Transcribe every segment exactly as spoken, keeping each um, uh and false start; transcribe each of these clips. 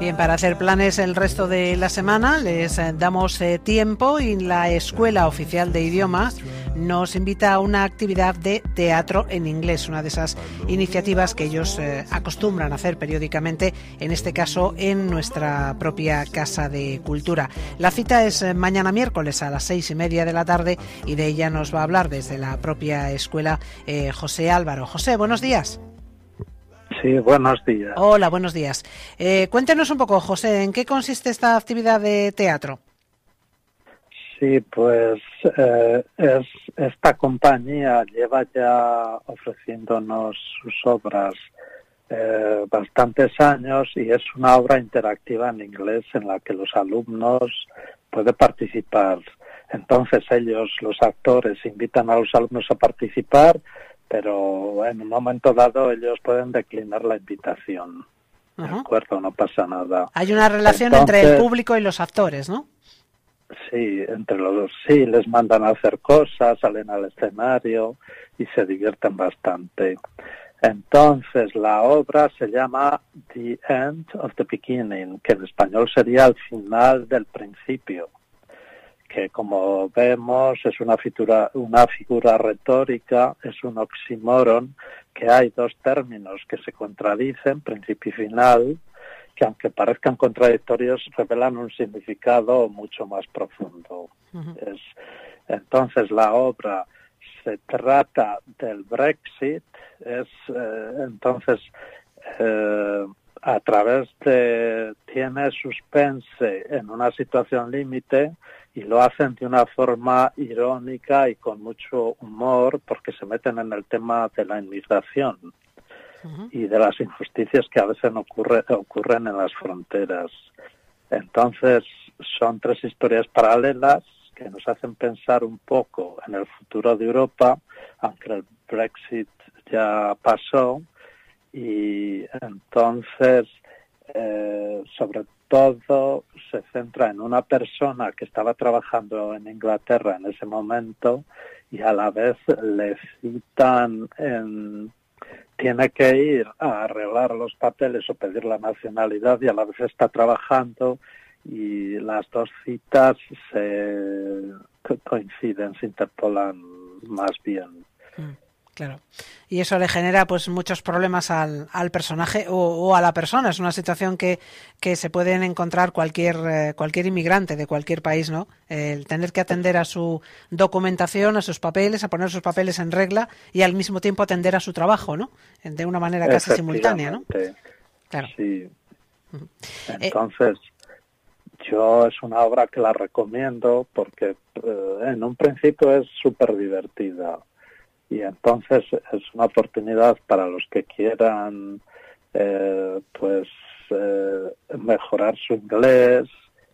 Bien, para hacer planes el resto de la semana les damos eh, tiempo y la Escuela Oficial de Idiomas nos invita a una actividad de teatro en inglés, una de esas iniciativas que ellos eh, acostumbran a hacer periódicamente, en este caso en nuestra propia Casa de Cultura. La cita es eh, mañana miércoles a las seis y media de la tarde y de ella nos va a hablar desde la propia escuela eh, José Álvaro. José, buenos días. Sí, buenos días. Hola, buenos días. Eh, cuéntenos un poco, José, ¿en qué consiste esta actividad de teatro? Sí, pues eh, es, esta compañía lleva ya ofreciéndonos sus obras eh, bastantes años y es una obra interactiva en inglés en la que los alumnos pueden participar. Entonces ellos, los actores, invitan a los alumnos a participar, pero en un momento dado ellos pueden declinar la invitación. Uh-huh. ¿De acuerdo? No pasa nada. Hay una relación Entonces, entre el público y los actores, ¿no? Sí, entre los dos. Sí, les mandan a hacer cosas, salen al escenario y se divierten bastante. Entonces, la obra se llama The End of the Beginning, que en español sería el final del principio, que como vemos es una figura, una figura retórica, es un oxímoron, que hay dos términos que se contradicen, principio y final, que aunque parezcan contradictorios, revelan un significado mucho más profundo. Uh-huh. Es, entonces la obra se trata del Brexit, es eh, entonces eh, a través de, tiene suspense en una situación límite, y lo hacen de una forma irónica y con mucho humor porque se meten en el tema de la inmigración uh-huh. y de las injusticias que a veces ocurre, ocurren en las fronteras. Entonces son tres historias paralelas que nos hacen pensar un poco en el futuro de Europa, aunque el Brexit ya pasó, y entonces eh, sobre todo todo se centra en una persona que estaba trabajando en Inglaterra en ese momento y a la vez le citan en... tiene que ir a arreglar los papeles o pedir la nacionalidad y a la vez está trabajando y las dos citas se coinciden, se interpolan más bien. Mm. Claro. Y eso le genera pues muchos problemas al, al personaje o, o a la persona. Es una situación que, que se pueden encontrar cualquier eh, cualquier inmigrante de cualquier país, ¿no? El tener que atender a su documentación, a sus papeles, a poner sus papeles en regla y al mismo tiempo atender a su trabajo, ¿no? De una manera casi simultánea, ¿no? Claro. Sí. Uh-huh. Entonces, eh, yo es una obra que la recomiendo porque eh, en un principio es súper divertida. Y entonces es una oportunidad para los que quieran eh, pues eh, mejorar su inglés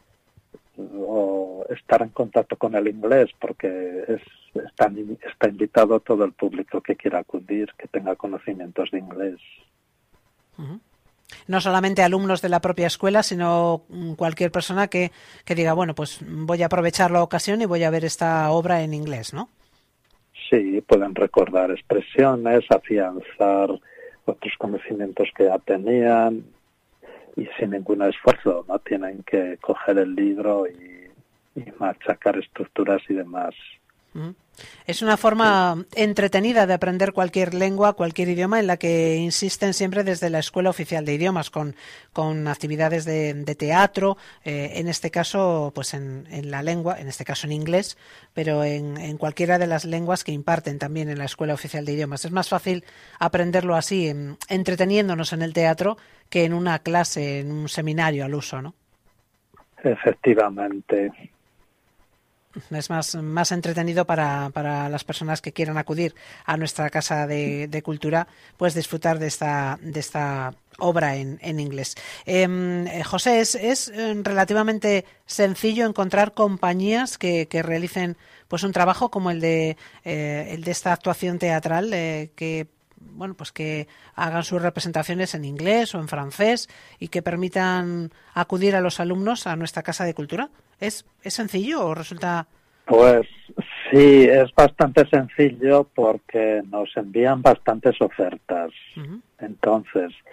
o estar en contacto con el inglés, porque es está, está invitado todo el público que quiera acudir, que tenga conocimientos de inglés. Uh-huh. No solamente alumnos de la propia escuela, sino cualquier persona que, que diga, bueno, pues voy a aprovechar la ocasión y voy a ver esta obra en inglés, ¿no? Sí, pueden recordar expresiones, afianzar otros conocimientos que ya tenían y sin ningún esfuerzo, no tienen que coger el libro y, y machacar estructuras y demás. Es una forma entretenida de aprender cualquier lengua, cualquier idioma, en la que insisten siempre desde la Escuela Oficial de Idiomas, con, con actividades de, de teatro, eh, en este caso pues en, en la lengua, en este caso en inglés, pero en, en cualquiera de las lenguas que imparten también en la Escuela Oficial de Idiomas. Es más fácil aprenderlo así, en, entreteniéndonos en el teatro, que en una clase, en un seminario al uso, ¿no? Efectivamente. Es más, más entretenido para, para las personas que quieran acudir a nuestra Casa de, de Cultura, pues disfrutar de esta, de esta obra en, en inglés. Eh, José, ¿es, es relativamente sencillo encontrar compañías que, que realicen pues un trabajo como el de, eh, el de esta actuación teatral, eh, que bueno, pues que hagan sus representaciones en inglés o en francés y que permitan acudir a los alumnos a nuestra Casa de Cultura? ¿Es, es sencillo o resulta...? Pues sí, es bastante sencillo porque nos envían bastantes ofertas. Uh-huh. Entonces,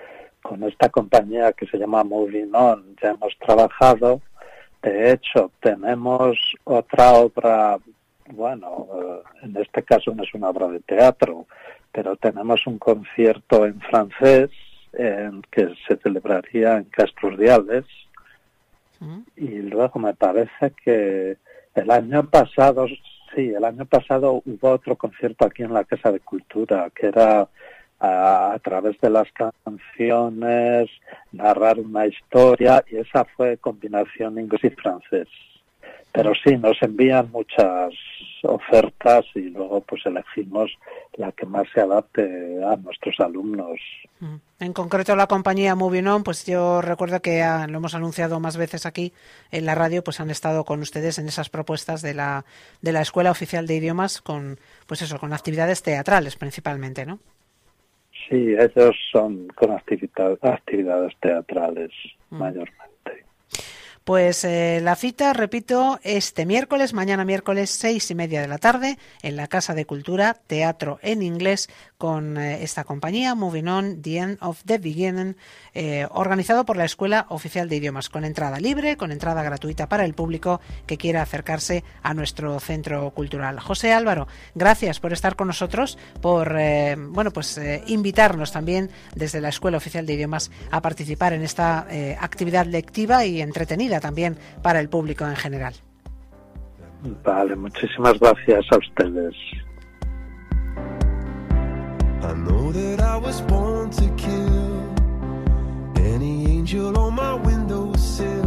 con esta compañía que se llama Moving On ya hemos trabajado. De hecho, tenemos otra obra, bueno, eh, en este caso no es una obra de teatro, pero tenemos un concierto en francés en que se celebraría en Castro Urdiales. ¿Mm? Y luego me parece que el año pasado, sí, el año pasado hubo otro concierto aquí en la Casa de Cultura, que era a, a través de las canciones, narrar una historia, y esa fue combinación inglés y francés. Pero sí, nos envían muchas ofertas y luego pues elegimos la que más se adapte a nuestros alumnos. En concreto la compañía Moving On, pues yo recuerdo que ah, lo hemos anunciado más veces aquí en la radio, pues han estado con ustedes en esas propuestas de la de la Escuela Oficial de Idiomas con pues eso, con actividades teatrales principalmente, ¿no? Sí, ellos son con actividad, actividades teatrales mm. mayormente. Pues eh, la cita, repito, este miércoles, mañana miércoles, seis y media de la tarde, en la Casa de Cultura, teatro en inglés, con eh, esta compañía, Moving On, The End of the Beginning, eh, organizado por la Escuela Oficial de Idiomas, con entrada libre, con entrada gratuita para el público que quiera acercarse a nuestro centro cultural. José Álvaro, gracias por estar con nosotros, por eh, bueno, pues eh, invitarnos también desde la Escuela Oficial de Idiomas a participar en esta eh, actividad lectiva y entretenida también para el público en general. Vale, muchísimas gracias a ustedes. I know that I was born to kill any angel on my windowsill.